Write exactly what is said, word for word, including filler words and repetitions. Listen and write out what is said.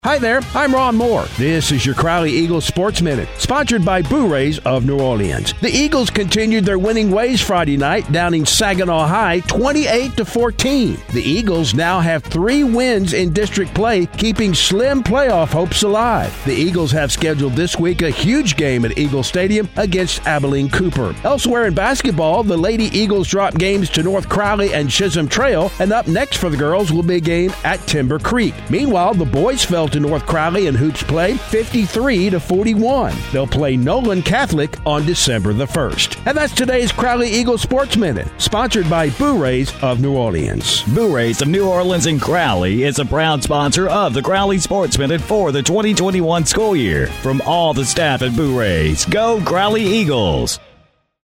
Hi there, I'm Ron Moore. This is your Crowley Eagles Sports Minute, sponsored by Bourrées of New Orleans. The Eagles continued their winning ways Friday night, downing Saginaw High twenty-eight to fourteen. The Eagles now have three wins in district play, keeping slim playoff hopes alive. The Eagles have scheduled this week a huge game at Eagle Stadium against Abilene Cooper. Elsewhere in basketball, the Lady Eagles dropped games to North Crowley and Chisholm Trail, and up next for the girls will be a game at Timber Creek. Meanwhile, the boys fell to North Crowley in hoops play fifty-three to forty-one. They'll play Nolan Catholic on December the first. And that's today's Crowley Eagles Sports Minute, sponsored by Bourrées of New Orleans. Bourrées of New Orleans and Crowley is a proud sponsor of the Crowley Sports Minute for the twenty twenty-one school year. From all the staff at Bourrées, go Crowley Eagles!